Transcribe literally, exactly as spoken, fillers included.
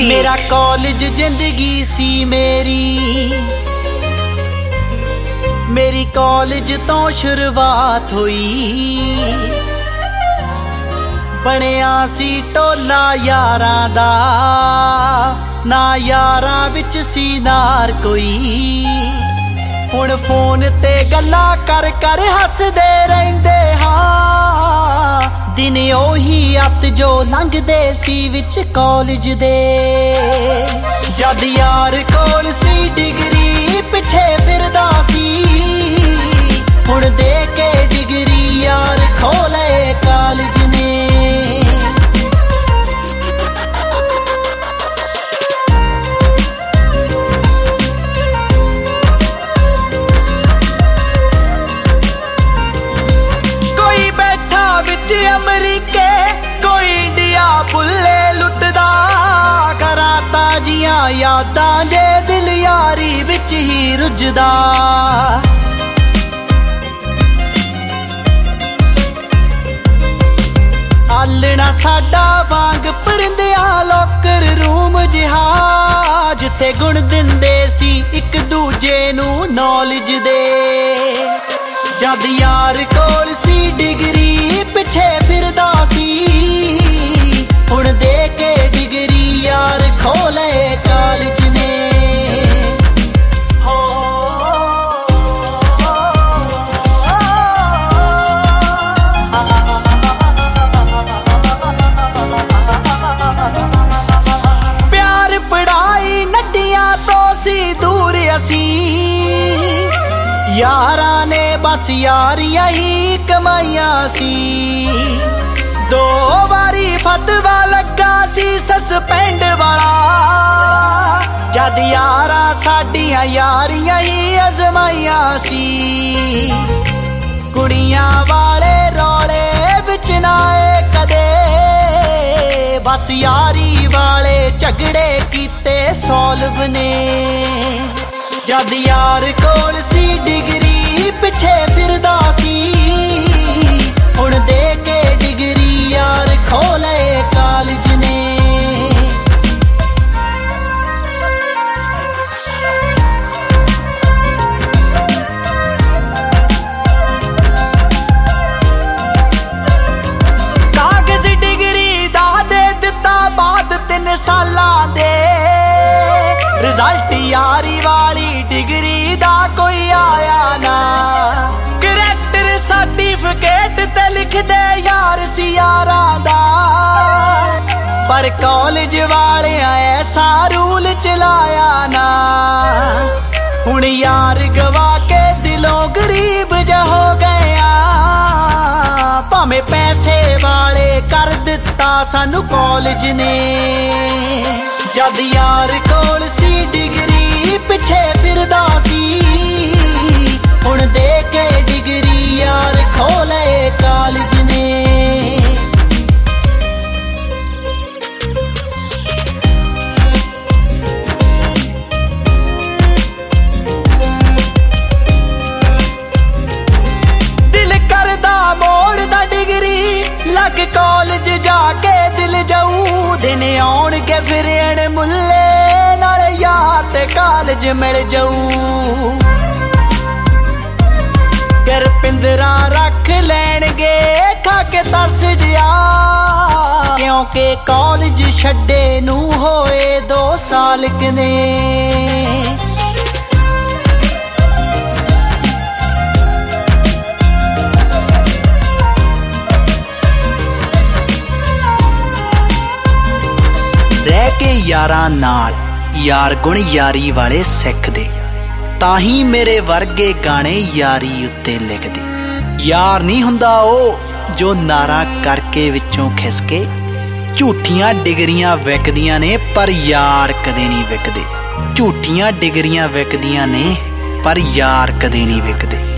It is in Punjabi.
ਵੀ। ਮੇਰਾ ਕਾਲਜ ਜ਼ਿੰਦਗੀ ਸੀ ਮੇਰੀ, ਮੇਰੀ ਕਾਲਜ ਤੋਂ ਸ਼ੁਰੂਆਤ ਹੋਈ। ਬਣਿਆ ਸੀ ਟੋਲਾ ਯਾਰਾਂ ਦਾ, ਨਾ ਯਾਰਾਂ ਵਿੱਚ ਸੀ ਨਾਰ ਕੋਈ। ਹੁਣ ਫੋਨ ਤੇ ਗੱਲਾਂ ਕਰ ਕਰ ਹੱਸਦੇ ਰਹਿੰਦੇ ਹਾਂ, ਦਿਨ ਉਹੀ ਅੱਤ ਜੋ ਲੰਘਦੇ ਸੀ ਵਿੱਚ ਕਾਲਜ ਦੇ। ਜਦ ਯਾਰ ਕੋਲ ਸੀ ਡਿਗਰੀ ਪਿੱਛੇ ਫਿਰਦਾ ਸੀ, ਹੁਣ ਦੇ ਕੇ ਡਿਗਰੀ ਯਾਰ ਖੋਲੇ ਕਾਲਜ ਨੇ। ਕੋਈ ਬੈਠਾ ਵਿੱਚ ਅਮਰੀਕੇ, ਕੋਈ ਇੰਡੀਆ ਬੁੱਲੇ ਲੁੱਟਦਾ। ਕਰਾਂ ਤਾਜ਼ੀਆਂ ਯਾਦਾਂ ਦੇ ਦਿਲ ਯਾਰੀ ਵਿੱਚ ਹੀ ਰੁੱਝਦਾ। ਆਲਣਾ ਸਾਡਾ ਵਾਂਗ ਪਰਿੰਦਿਆਂ ਲੋਕਰ ਰੂਮ ਜਿਹਾ, ਜਿੱਥੇ ਗੁਣ ਦਿੰਦੇ ਸੀ ਇੱਕ ਦੂਜੇ ਨੂੰ ਨੌਲੇਜ ਦੇ। ਜਦ ਯਾਰ ਕੋਲ ਸੀ ਡਿਗਰੀ ਪਿੱਛੇ ਫਿਰਦਾ ਸੀ, ਹੁਣ ਦੇ ਕੇ ਡਿਗਰੀ ਯਾਰ ਖੋਲੇ ਕਾਲਜ ਨੇ। ਪਿਆਰ ਪੜਾਈ ਨੱਡੀਆਂ ਤੋਂ ਸੀ ਦੂਰ ਅਸੀਂ, ਯਾਰਾਂ ਨੇ ਬਸ ਯਾਰੀਆਂ ਹੀ ਕਮਾਈਆਂ ਸੀ। ਦੋ ਵਾਰੀ ਫਤਵਾ ਲੱਗਾ ਸੀ ਸਸਪੈਂਡ ਵਾਲਾ, ਜਦ ਯਾਰਾਂ ਸਾਡੀਆਂ ਯਾਰੀਆਂ ਹੀ ਅਜ਼ਮਾਈਆਂ ਸੀ। ਕੁੜੀਆਂ ਵਾਲੇ ਰੌਲੇ ਵਿੱਚ ਨਾ ਏ ਕਦੇ, ਬਸ ਯਾਰੀ ਵਾਲੇ ਝਗੜੇ ਕੀਤੇ ਸੋਲਵ ਨੇ। ਜਦ ਯਾਰ ਕੋਲ ਸੀ ਡਿਗਰੀ ਪਿੱਛੇ ਫਿਰਦਾ ਸੀ, ਹੁਣ ਦੇ ਕੇ ਡਿਗਰੀ ਯਾਰ ਖੋਲੇ ਕਾਲਜ ਨੇ। ਕਾਗਜ਼ ਡਿਗਰੀ ਦਾ ਦੇ ਦਿੱਤਾ ਬਾਅਦ ਤਿੰਨ ਸਾਲਾਂ ਦੇ, ਰਿਜ਼ਲਟ ਯਾਰੀ ਵਾਲੀ ਡਿਗਰੀ ਦਾ ਕੋਈ ਆਇਆ ਨਾ। ਕਰੈਕਟਰ ਸਰਟੀਫਿਕੇਟ ਤੇ ਲਿਖਦੇ ਯਾਰ ਸੀ ਯਾਰਾਂ ਦਾ, ਪਰ ਕਾਲਜ ਵਾਲਿਆਂ ਐਸਾ ਰੂਲ ਚਲਾਇਆ ਨਾ। ਹੁਣ ਯਾਰ ਗਵਾ ਕੇ ਦਿਲੋਂ ਗਰੀਬ ਜਿਹਾ ਹੋ ਗਿਆ, ਭਾਵੇਂ ਪੈਸੇ ਵਾਲੇ ਕਰ ਦਿੱਤਾ ਸਾਨੂੰ ਕਾਲਜ ਨੇ। ਜਦ ਯਾਰ ਕੋਲ ਸੀ ਡਿਗਰੀ ਪਿੱਛੇ ਫਿਰਦਾ ਸੀ, ਹੁਣ ਦੇ ਕੇ ਡਿਗਰੀ ਯਾਰ ਖੋਲੇ ਕਾਲਜ ਨੇ। ਦਿਲ ਕਰਦਾ ਮੋੜ ਦਾ ਡਿਗਰੀ ਲੱਗ ਕਾਲਜ ਜਾ ਕੇ ਦਿਲ ਜਾਊ। ਦਿਨ ਆਉਣਗੇ ਫਿਰ ਅਣ ਮੁੱਲੇ ਨਾਲ ਯਾਰ ਤੇ ਕਾਲਜ ਮਿਲ ਜਾਊ। ਕਰ ਪਿੰਦਰਾ ਰੱਖ ਲੈਣਗੇ ਖਾ ਕੇ ਤਰਸ ਜਿਆ, ਕਿਉਂਕਿ ਕਾਲਜ ਛੱਡੇ ਨੂੰ ਹੋਏ ਦੋ ਸਾਲ ਕਨੇ। ਰਹਿ ਕੇ ਯਾਰਾਂ ਨਾਲ ਯਾਰ ਗੁਣ ਯਾਰੀ ਵਾਲੇ ਸਿੱਖਦੇ, ਤਾਂ ਹੀ ਮੇਰੇ ਵਰਗੇ ਗਾਣੇ ਯਾਰੀ ਉੱਤੇ ਲਿਖਦੇ। ਯਾਰ ਨਹੀਂ ਹੁੰਦਾ ਉਹ ਜੋ ਨਾਰਾਂ ਕਰਕੇ ਵਿੱਚੋਂ ਖਿਸਕੇ। ਝੂਠੀਆਂ ਡਿਗਰੀਆਂ ਵਿਕਦੀਆਂ ਨੇ ਪਰ ਯਾਰ ਕਦੇ ਨਹੀਂ ਵਿਕਦੇ। ਝੂਠੀਆਂ ਡਿਗਰੀਆਂ ਵਿਕਦੀਆਂ ਨੇ ਪਰ ਯਾਰ ਕਦੇ ਨਹੀਂ ਵਿਕਦੇ।